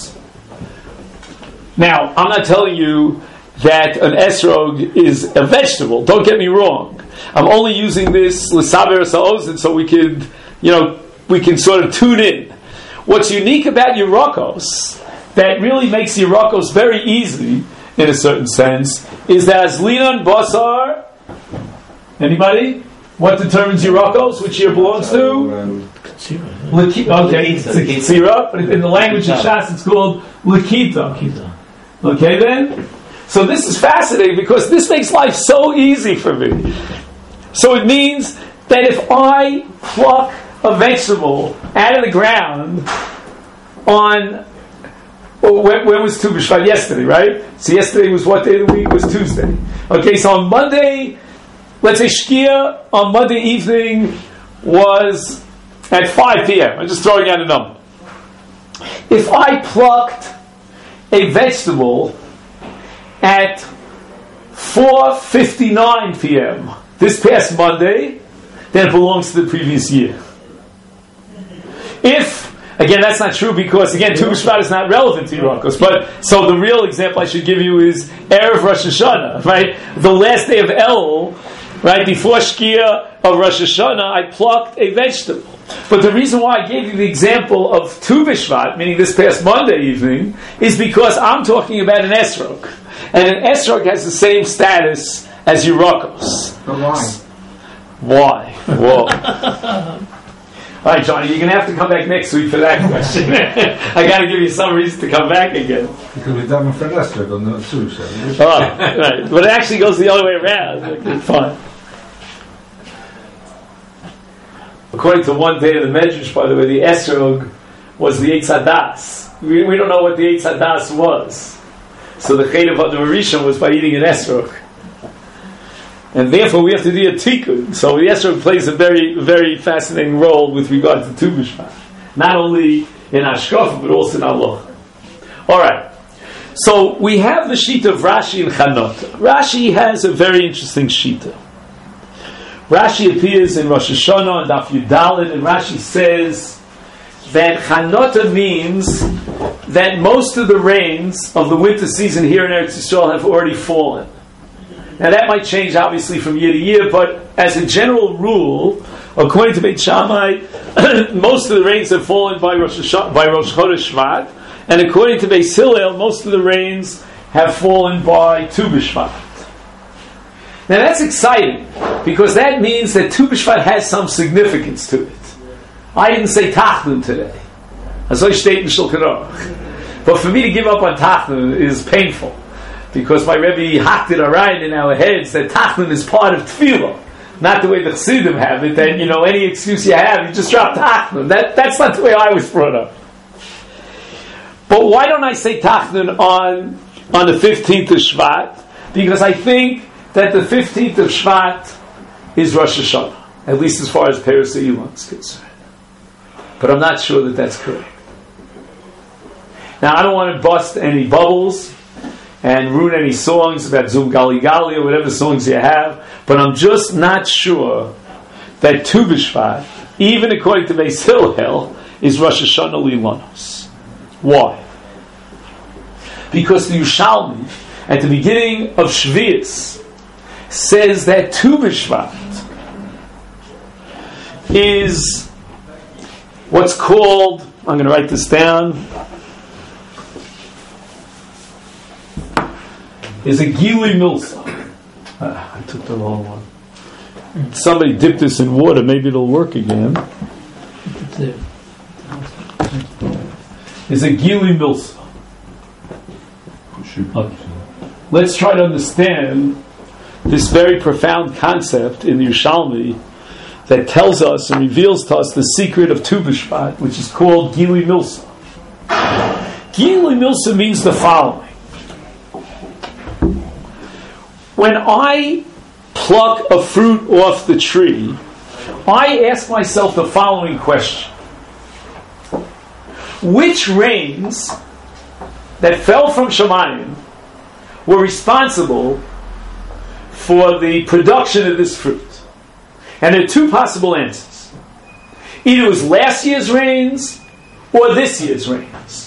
Now, I'm not telling you that an esrog is a vegetable. Don't get me wrong. I'm only using this l'saber sa'ozen so we can sort of tune in. What's unique about Yerakos that really makes Yerakos very easy, in a certain sense, is that as Linan Basar, anybody? What determines Yerakos? Which year belongs to? Okay, it's a Ketzira, but in the language of Shas it's called Lakita. Okay then? So this is fascinating because this makes life so easy for me. So it means that if I pluck a vegetable out of the ground on, when was Tu B'Shvat? Yesterday, right? So yesterday was what day of the week? Was Tuesday. Okay, so on Monday, let's say Shkia on Monday evening was at 5 p.m. I'm just throwing out a number. If I plucked a vegetable at 4:59 p.m. this past Monday, then it belongs to the previous year. If, again, that's not true because, again, Tu B'Shvat is not relevant to Yerakos, but, so the real example I should give you is Erev Rosh Hashanah, right? The last day of Elul, right, before Shkia of Rosh Hashanah, I plucked a vegetable. But the reason why I gave you the example of Tu B'Shvat, meaning this past Monday evening, is because I'm talking about an Esrog. And an Esrog has the same status as Yerakos. But why? Why? Whoa. All right, Johnny, you're going to have to come back next week for that question. I got to give you some reason to come back again. Because we've done for Esrog on the Tuesday. Oh, right. But it actually goes the other way around. Okay, fine. According to one day of the Medrash, by the way, the Esrog was the Eitz Hadas. We don't know what the Eitz Hadas was. So the Chet of the Rishon was by eating an Esrog. And therefore we have to do a tikkun. So the Esrog plays a very, very fascinating role with regard to Tu B'Shvat. Not only in Hashkafa, but also in Allah. Alright. So we have the sheet of Rashi and Chanota. Rashi has a very interesting shita. Rashi appears in Rosh Hashanah and Daf Yudalid, and Rashi says that Chanota means that most of the rains of the winter season here in Eretz Yisrael have already fallen. Now that might change obviously from year to year, but as a general rule, according to Beit Shammai, most of the rains have fallen by Rosh Chodesh Shvat, and according to Beis Hillel, most of the rains have fallen by Tu B'Shvat. Now that's exciting, because that means that Tu B'Shvat has some significance to it. I didn't say Tachnun today. But for me to give up on Tachnun is painful, because my Rebbe hacked it around in our heads that Tachnun is part of Tefillah, not the way the Chassidim have it, that, any excuse you have, you just drop Tachnun. That's not the way I was brought up. But why don't I say Tachnun on the 15th of Shvat? Because I think that the 15th of Shvat is Rosh Hashanah, at least as far as Peres Elon is concerned. But I'm not sure that that's correct. Now, I don't want to bust any bubbles and ruin any songs about Zum Gali Gali or whatever songs you have, but I'm just not sure that Tu B'Shvat, even according to Beis Hillel, is Rosh Hashanah Lilanos. Why? Because the Yerushalmi, at the beginning of Shvius, says that Tu B'Shvat is what's called, I'm going to write this down, is a Gili Milsa. I took the wrong one. Somebody dipped this in water, maybe it'll work again. Is a Gili Milsa. Okay. Let's try to understand this very profound concept in the Yerushalmi that tells us and reveals to us the secret of Tu B'Shvat, which is called Gili Milsa. Gili Milsa means the following. When I pluck a fruit off the tree, I ask myself the following question. Which rains that fell from Shemayim were responsible for the production of this fruit? And there are two possible answers. Either it was last year's rains or this year's rains.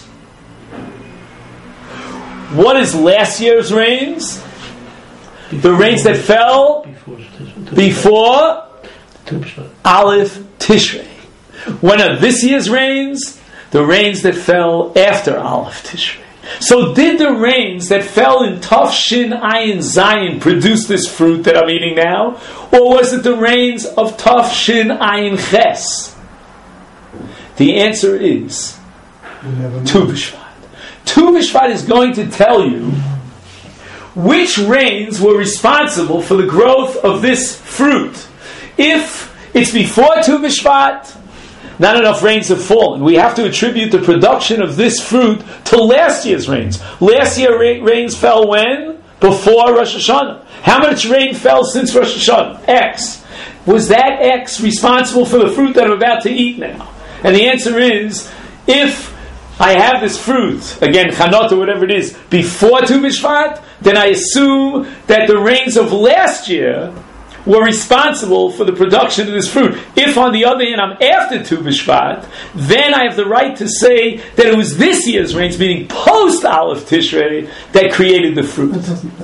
What is last year's rains? The rains that fell before Aleph Tishrei. When are this year's rains? The rains that fell after Aleph Tishrei. So did the rains that fell in Tov Shin Ayin Zayin produce this fruit that I'm eating now? Or was it the rains of Tov Shin Ayin Ches? The answer is Tu B'Shvat. Tu B'Shvat is going to tell you which rains were responsible for the growth of this fruit. If it's before Tu B'Shvat, not enough rains have fallen. We have to attribute the production of this fruit to last year's rains. Last year rains fell when? Before Rosh Hashanah. How much rain fell since Rosh Hashanah? X. Was that X responsible for the fruit that I'm about to eat now? And the answer is, if I have this fruit, again, chanot or whatever it is, before Tu B'Shvat, then I assume that the rains of last year were responsible for the production of this fruit. If, on the other hand, I'm after Tu B'Shvat, then I have the right to say that it was this year's rains, meaning post-Aleph Tishrei, that created the fruit.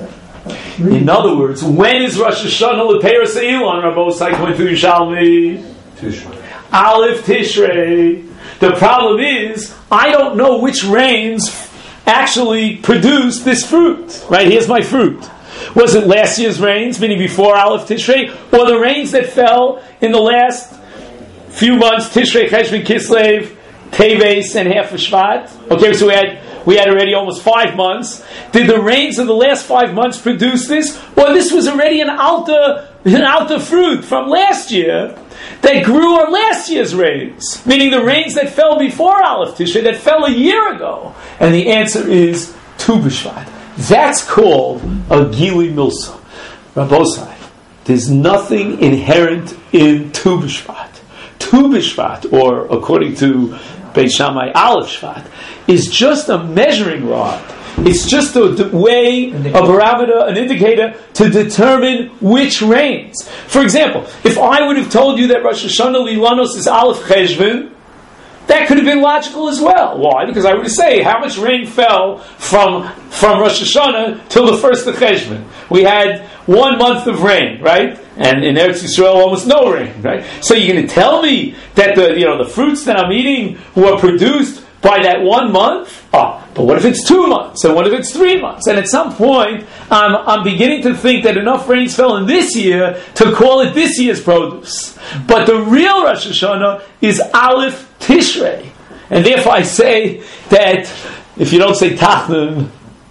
In other words, when is Rosh Hashanah L'Peiros Ha'Ilon, Rabbosai, according to Yerushalmi? Tishrei. Aleph Tishrei. The problem is, I don't know which rains actually produced this fruit. Right? Here's my fruit. Was it last year's rains, meaning before Aleph Tishrei, or the rains that fell in the last few months, Tishrei, Cheshvan, Kislev, Teves, and half of Shvat? Okay, so we had already almost 5 months. Did the rains of the last 5 months produce this? Or this was already an alta fruit from last year that grew on last year's rains, meaning the rains that fell before Aleph Tishrei, that fell a year ago? And the answer is Tu B'Shvat. That's called a Gili Milsa. Rabbosai, there's nothing inherent in Tu B'Shvat. Tu B'Shvat, or according to Beit Shammai, Aleph Shvat, is just a measuring rod. It's just a way, a barometer, an indicator to determine which rains. For example, if I would have told you that Rosh Hashanah Lilanos is Aleph Cheshvan, that could have been logical as well. Why? Because I would say how much rain fell from Rosh Hashanah till the first of Cheshvan. We had 1 month of rain, right? And in Eretz Yisrael, almost no rain, right? So you're going to tell me that the fruits that I'm eating were produced by that 1 month? But what if it's 2 months? And what if it's 3 months? And at some point, I'm beginning to think that enough rains fell in this year to call it this year's produce. But the real Rosh Hashanah is Aleph Tishrei. And therefore I say that if you don't say Tachnun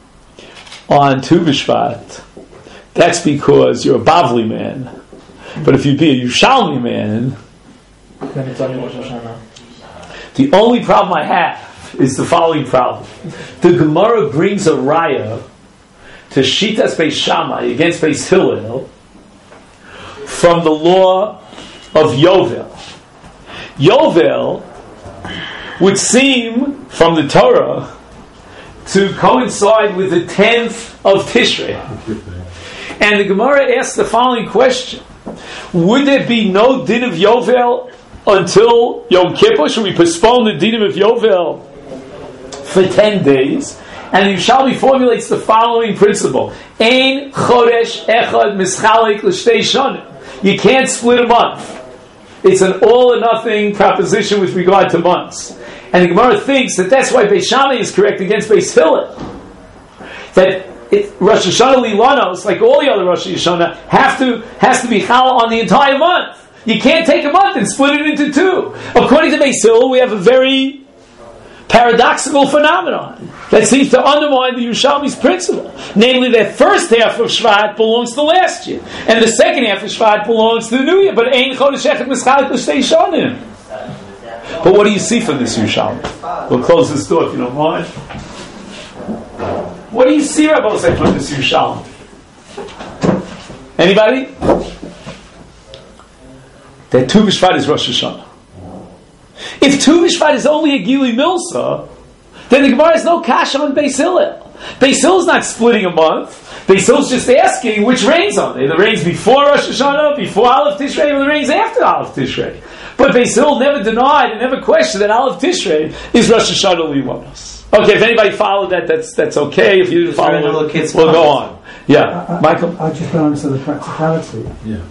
on Tu B'Shvat, that's because you're a Bavli man. But if you be a Yerushalmi man, then it's only Rosh Hashanah. The only problem I have is the following problem. The Gemara brings a raya to Shitas Beis Shammai against Beis Hillel from the law of Yovel. Yovel would seem from the Torah to coincide with the 10th of Tishrei. And the Gemara asks the following question. Would there be no din of Yovel until Yom Kippur? Should we postpone the din of Yovel for 10 days? And the Yerushalmi formulates the following principle. Ein chodesh echad mischalek l'shtei shonim. You can't split a month. It's an all or nothing proposition with regard to months. And the Gemara thinks that that's why Beis Shammai is correct against Beis Hillel. That Rosh Hashanah Lilanos, like all the other Rosh Hashanah, has to be chal on the entire month. You can't take a month and split it into two. According to Beis Hillel, we have a very paradoxical phenomenon that seems to undermine the Yerushalmi's principle. Namely, that first half of Shvat belongs to last year, and the second half of Shvat belongs to the new year. But ein chodesh echad mischalek l'shtei shonim. But what do you see from this Yerushalmi? We'll close this door if you don't mind. What do you see, Rabbi, from this Yerushalmi? Anybody? That Tu B'Shvat is Rosh Hashanah. If Tu B'Shvat is only a Gili Milsa, then the Gemara has no kasha on Beis Hillel. Beis Hillel's not splitting a month. Beis Hillel's just asking which rains are they. The rains before Rosh Hashanah, before Aleph Tishrei, or the rains after Aleph Tishrei. But Beis Hillel never denied and never questioned that Aleph Tishrei is Rosh Hashanah Liwanos. Okay, if anybody followed that, that's okay. If you didn't follow it, we'll go on. Yeah, Michael? I just don't understand the practicality. Yeah.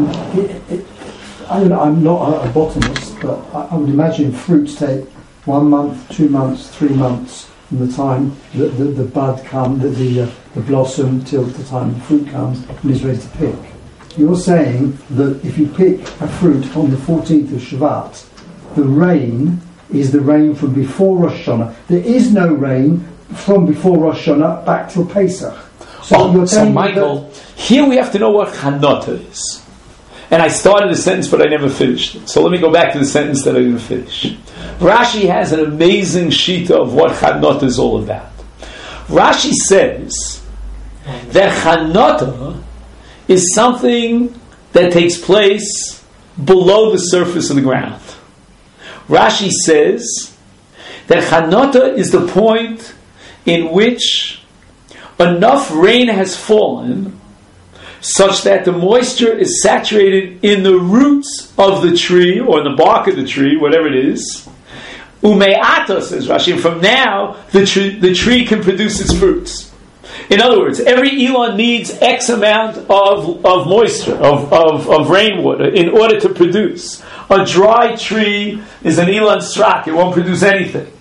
I'm not a botanist, but I would imagine fruits take 1 month, 2 months, 3 months from the time the bud comes, the blossom, till the time the fruit comes and is ready to pick. You're saying that if you pick a fruit on the 14th of Shvat, the rain is the rain from before Rosh Hashanah. There is no rain from before Rosh Hashanah back till Pesach. So, so Michael, here we have to know what Chanota is. And I started a sentence, but I never finished it. So let me go back to the sentence that I didn't finish. Rashi has an amazing shita of what Chanota is all about. Rashi says that Chanota is something that takes place below the surface of the ground. Rashi says that Chanota is the point in which enough rain has fallen such that the moisture is saturated in the roots of the tree or the bark of the tree, whatever it is. Ume'ata, says Rashi, and from now the tree can produce its fruits. In other words, every elon needs X amount of moisture, of rainwater, in order to produce. A dry tree is an elon strak, it won't produce anything.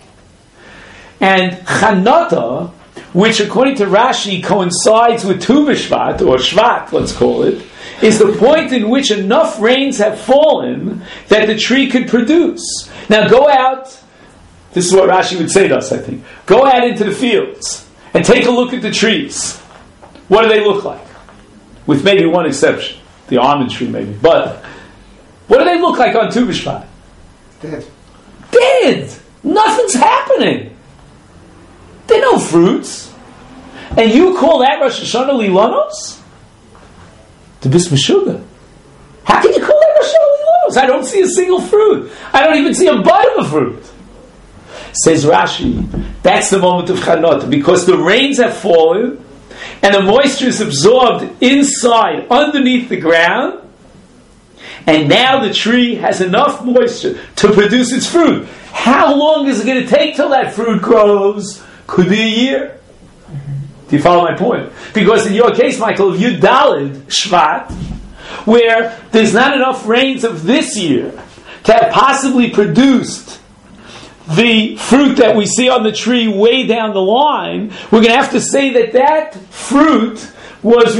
And Chanota, which according to Rashi coincides with Tu B'Shvat, or Shvat, let's call it, is the point in which enough rains have fallen that the tree could produce. Now go out, this is what Rashi would say to us, I think. Go out into the fields and take a look at the trees. What do they look like? With maybe one exception, the almond tree maybe. But what do they look like on Tu B'Shvat? Dead. Dead! Nothing's happening. There are no fruits. And you call that Rosh Hashanah Lilanos? The Bis Meshuggah. How can you call that Rosh Hashanah Lilanos? I don't see a single fruit. I don't even see a bud of a fruit. Says Rashi, that's the moment of Chanot, because the rains have fallen and the moisture is absorbed inside, underneath the ground, and now the tree has enough moisture to produce its fruit. How long is it going to take till that fruit grows? Could be a year. Do you follow my point? Because in your case, Michael, if you Dalid Shvat, where there's not enough rains of this year to have possibly produced the fruit that we see on the tree way down the line, we're going to have to say that fruit was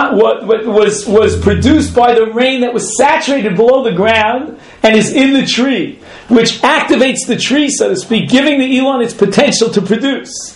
produced by the rain that was saturated below the ground and is in the tree, which activates the tree, so to speak, giving the Elon its potential to produce.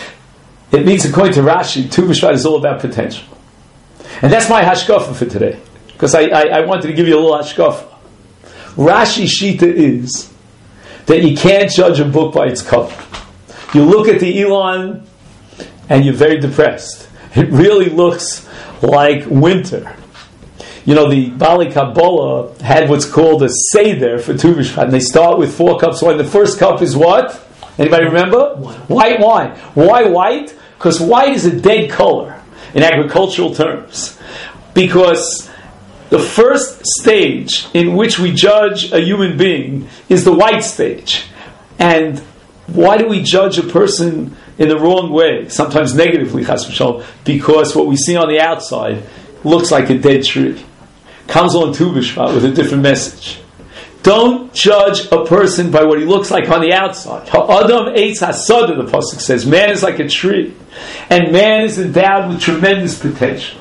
It means, according to Rashi, Tu B'Shvat is all about potential. And that's my hashkafa for today, because I wanted to give you a little hashkafa. Rashi Shita is that you can't judge a book by its cover. You look at the Elon and you're very depressed. It really looks like winter. You know, the Bali Kabbalah had what's called a Seder for Tu B'Shvat, and they start with 4 cups of wine. The first cup is what? Anybody remember? White wine. Why white? Because white is a dead color in agricultural terms. Because the first stage in which we judge a human being is the white stage. And why do we judge a person in the wrong way? Sometimes negatively, chas v'shalom, because what we see on the outside looks like a dead tree. Comes on Tu B'Shvat with a different message. Don't judge a person by what he looks like on the outside. Ha'adam eitz hasada, the pasuk says. Man is like a tree. And man is endowed with tremendous potential.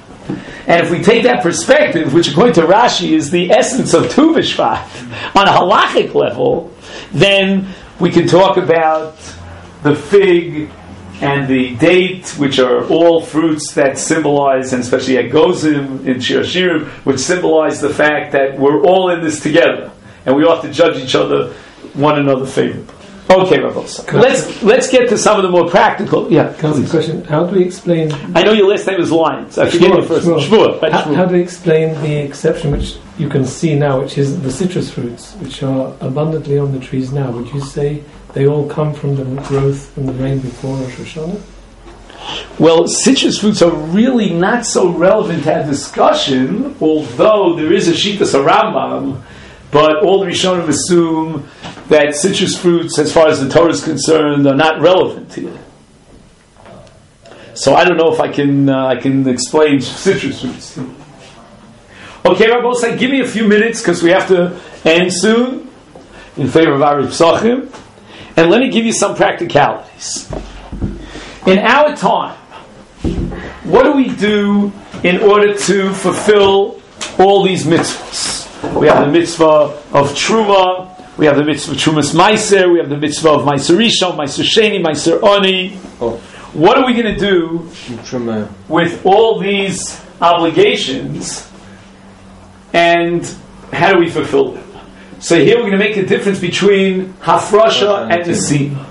And if we take that perspective, which according to Rashi is the essence of Tu B'Shvat, on a halachic level, then we can talk about the fig and the date, which are all fruits that symbolize, and especially Agozim in Shir Hashirim, which symbolize the fact that we're all in this together, and we ought to judge each other, one another favorably. Okay, Rabbi. Let's get to some of the more practical. Yeah. Can I ask a question? How do we explain? I know your last name is Lyons. I forget your first name. Shmuel. How do we explain the exception which you can see now, which is the citrus fruits, which are abundantly on the trees now? Would you say they all come from the growth and the rain before Rosh Hashanah? Well, citrus fruits are really not so relevant to our discussion, although there is a Shitas Rambam, but all the Rishonim assume that citrus fruits, as far as the Torah is concerned, are not relevant here. So I don't know if I can explain citrus fruits. Okay, Rabbi Osai, give me a few minutes because we have to end soon in favor of our Psachim. And let me give you some practicalities. In our time, what do we do in order to fulfill all these mitzvahs? We have the mitzvah of Truma, we have the mitzvah of Trumas Meiser, we have the mitzvah of Meiser Rishon, Meiser Sheni, Meiser Oni. What are we going to do with all these obligations and how do we fulfill them? So here we're going to make a difference between hafrasha and nesina.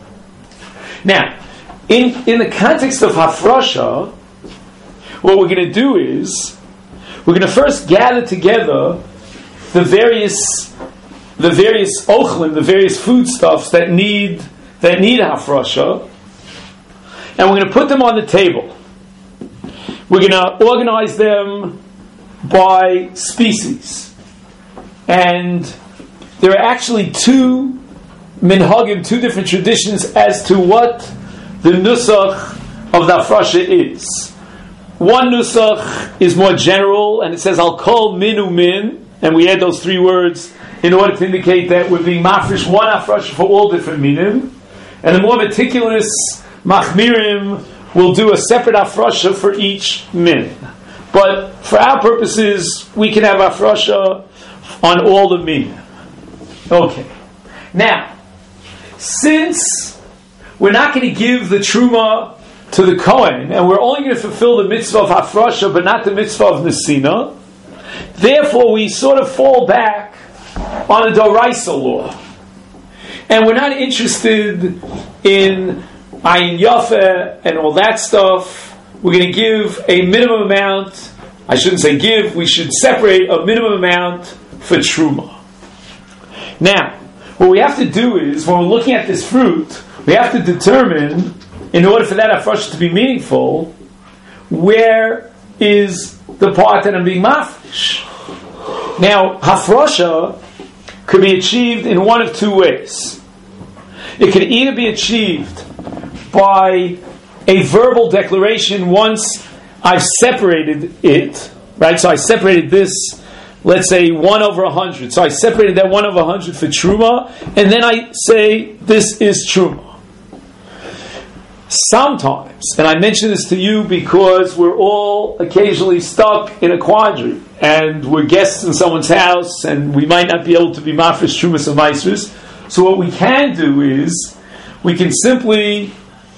Now, in the context of hafrasha, what we're going to do is we're going to first gather together the various ochlim, the various foodstuffs that need hafrasha, and we're going to put them on the table. We're going to organize them by species. And there are actually two minhagim, two different traditions as to what the nusach of the hafrasha is. One nusach is more general, and it says, I'll call minu min, and we add those three words in order to indicate that we're being mafresh one hafrasha for all different minim. And the more meticulous machmirim will do a separate hafrasha for each min. But for our purposes, we can have hafrasha on all the min. Okay. Now, since we're not going to give the truma to the Kohen, and we're only going to fulfill the mitzvah of hafrasha, but not the mitzvah of nesina, therefore we sort of fall back on the Doraisa law. And we're not interested in Ayin Yafeh and all that stuff. We're going to give a minimum amount. I shouldn't say give, we should separate a minimum amount for Truma. Now, what we have to do is, when we're looking at this fruit, we have to determine, in order for that hafrasha to be meaningful, where is the part that I'm being mafresh. Now, hafrasha could be achieved in one of two ways. It could either be achieved by a verbal declaration once I've separated it, right? So I separated this, let's say 1/100. So I separated that 1/100 for Truma, and then I say this is Truma. Sometimes, and I mention this to you because we're all occasionally stuck in a quandary, and we're guests in someone's house, and we might not be able to be mafresh Trumas and Maisrus. So what we can do is we can simply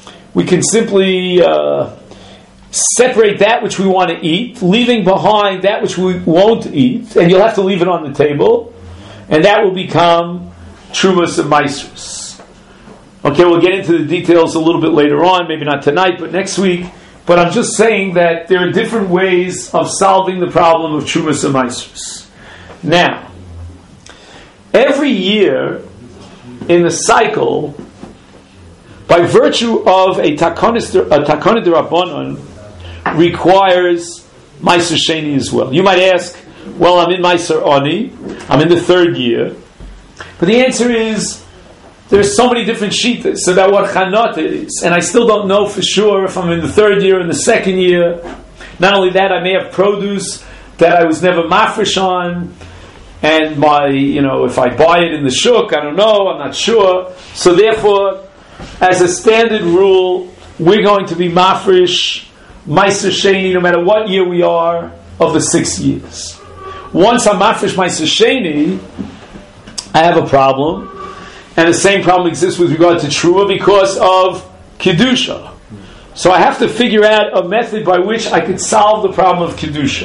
separate that which we want to eat, leaving behind that which we won't eat, and you'll have to leave it on the table, and that will become Trumas and Maisrus. Okay, we'll get into the details a little bit later on, maybe not tonight, but next week. But I'm just saying that there are different ways of solving the problem of Trumas and Maisrus. Now, every year in the cycle, by virtue of a takonah d'Rabbanan, requires Meiser Sheni as well. You might ask, well, I'm in Meiser Ani, I'm in the third year. But the answer is, there's so many different shittas about what Chanat is, and I still don't know for sure if I'm in the third year or in the second year. Not only that, I may have produce that I was never mafresh on, and if I buy it in the shuk, I don't know, I'm not sure. So therefore, as a standard rule, we're going to be mafresh Meiser Sheni no matter what year we are of the 6 years. Once I'm mafresh Meiser Sheni, I have a problem. And the same problem exists with regard to Truma because of Kedusha. So I have to figure out a method by which I could solve the problem of Kedusha.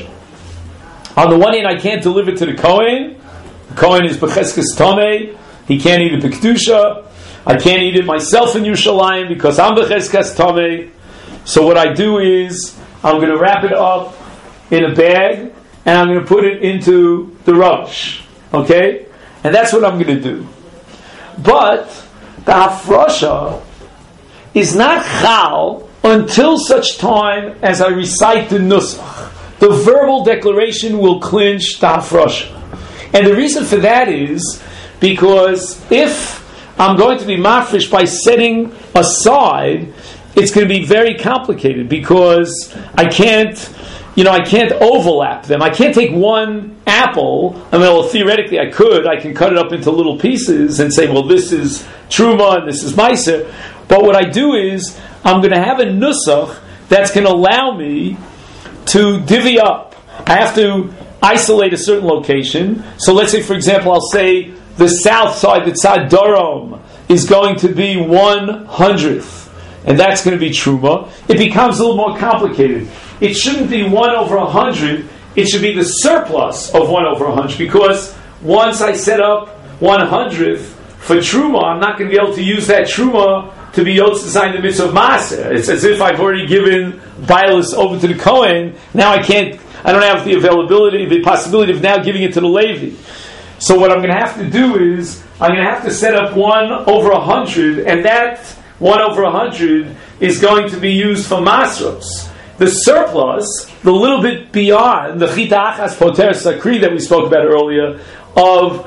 On the one hand, I can't deliver to the Kohen. The Kohen is B'cheskes Tomei. He can't eat it B'Kedusha. I can't eat it myself in Yerushalayim because I'm B'cheskes Tomei. So what I do is, I'm going to wrap it up in a bag and I'm going to put it into the rubbish. Okay? And that's what I'm going to do. But the hafrasha is not chal until such time as I recite the nusach. The verbal declaration will clinch the hafrasha. And the reason for that is because if I'm going to be mafresh by setting aside, it's going to be very complicated because I can't overlap them. I can't take one apple, theoretically I can cut it up into little pieces and say, well, this is Truma and this is Meiser. But what I do is, I'm going to have a nusach that's going to allow me to divvy up. I have to isolate a certain location. So let's say, for example, I'll say the south side, the Tzad Darom, is going to be 1/100th. And that's going to be Truma. It becomes a little more complicated. It shouldn't be 1/100. it should be the surplus of 1 over 100, because once I set up 100th for Truma, I'm not going to be able to use that Truma to be Yotzei the mitzvah of Maaser. It's as if I've already given Bailis over to the Kohen. Now I don't have the availability, the possibility of now giving it to the Levi. So what I'm going to have to do is, I'm going to have to set up 1 over 100, and that 1 over 100 is going to be used for Masros. The surplus, the little bit beyond the Chita Achas Poter Sakri that we spoke about earlier, of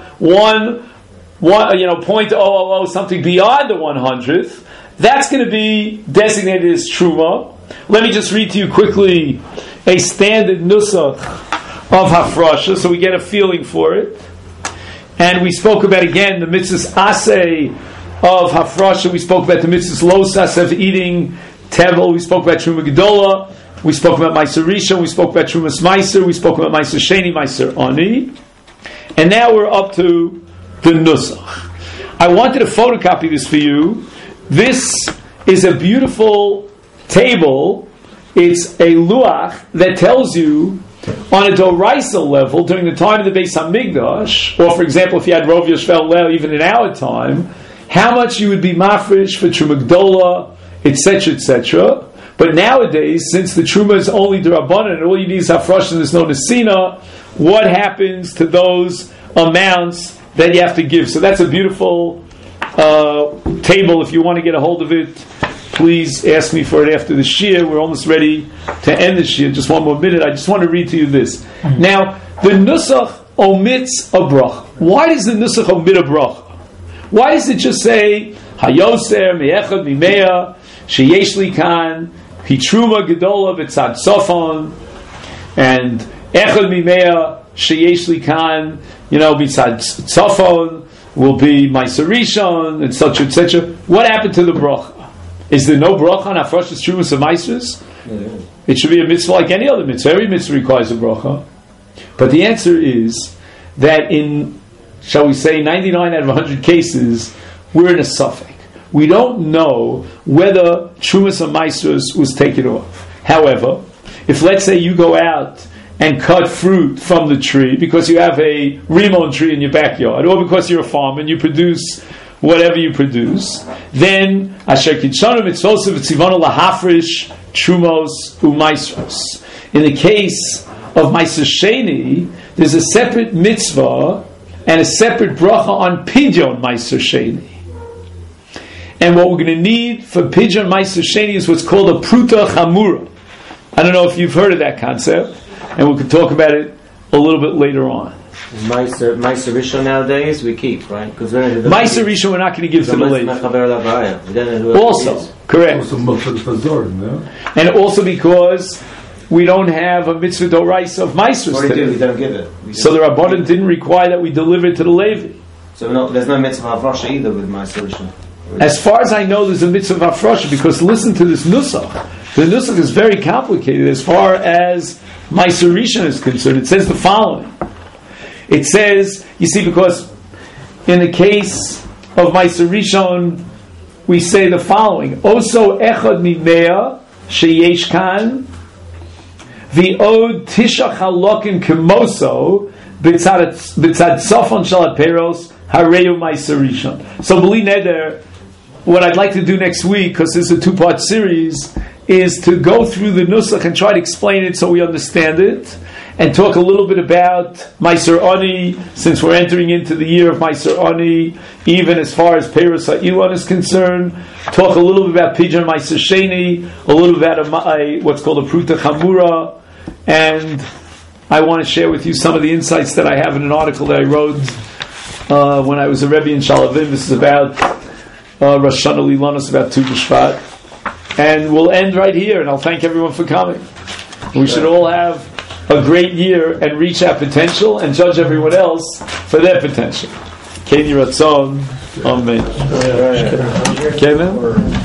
0.000 something beyond the 100th, that's going to be designated as Truma. Let me just read to you quickly a standard nusach of Hafrasha, so we get a feeling for it. And we spoke about, again, the mitzvahs aseh of Hafrasha. We spoke about the mitzvahs losas of eating tevel. We spoke about Truma Gedola. We spoke about Meiser Rishon. We spoke about Trumas Meiser. We spoke about Meiser Sheni, Meiser Ani. And now we're up to the nusach. I wanted to photocopy this for you. This is a beautiful table. It's a luach that tells you on a doraisa level during the time of the Beis Hamikdash, or for example, if you had Rov Yeshvel Leil even in our time, how much you would be mafresh for Truma Gdola, etc., etc. But nowadays, since the Truma is only D'Rabbanan and all you need is Hafrosh and there's no Nesina, what happens to those amounts that you have to give? So that's a beautiful table. If you want to get a hold of it, please ask me for it after the Shir. We're almost ready to end the Shir. Just one more minute. I just want to read to you this. Now, the Nusach omits a brach. Why does the Nusach omit a brach? Why does it just say Hayoser me'echad mimeya sheyesh li kan hitruma gedola v'tzad sofon and echad mimeya sheyesh li kan v'tzad sofon will be Meiser Rishon, etc., etc. What happened to the bracha? Is there no bracha on Hafrashas Trumas of Meisers? It should be a mitzvah like any other mitzvah. Every mitzvah requires a bracha. But the answer is that in, shall we say, 99 out of 100 cases, we're in a suffix. We don't know whether Trumas of Meisers was taken off. However, if let's say you go out and cut fruit from the tree because you have a rimon tree in your backyard, or because you're a farmer and you produce whatever you produce, then asher kitshanu mitzvosav v'tzivanu lahafrish trumos u'maisros. In the case of Meiser Sheni, there's a separate mitzvah and a separate bracha on pidyon Meiser Sheni. And what we're going to need for pidyon Meiser Sheni is what's called a pruta chamura. I don't know if you've heard of that concept, and we can talk about it a little bit later on. Meiser Rishon nowadays we keep, right? Because Meiser Rishon we're not going to give to the lady. Also, correct. And also because we don't have a mitzvah doraisa of Meiser today. We don't give it. So the Rabbanan didn't require that we deliver it to the Levi. So there's no mitzvah Hafrasha either with Meiser Rishon. As far as I know, there's a mitzvah of Hafrasha, because listen to this nusach. The nusach is very complicated as far as Meiser Rishon is concerned. It says the following. It says, you see, because in the case of Meiser Rishon, we say the following: Oso echad mimea sheyesh kan v'od tisha chalokim kemoso b'tzad sofon shalat peros hareyu Meiser Rishon. So, b'li neder, what I'd like to do next week, because this is a 2-part series, is to go through the nusach and try to explain it so we understand it, and talk a little bit about Meiser Ani, since we're entering into the year of Meiser Ani, even as far as Peros HaIlan is concerned. Talk a little bit about Pidyon Meiser Sheni, a little bit about what's called a Pruta Chamura, and I want to share with you some of the insights that I have in an article that I wrote when I was a Rebbe in Shalavim. This is about Rosh Hashanah Lilanos, about Tu B'Shvat. And we'll end right here, and I'll thank everyone for coming. We should all have a great year and reach our potential and judge everyone else for their potential. Keni Ratzon. Amen.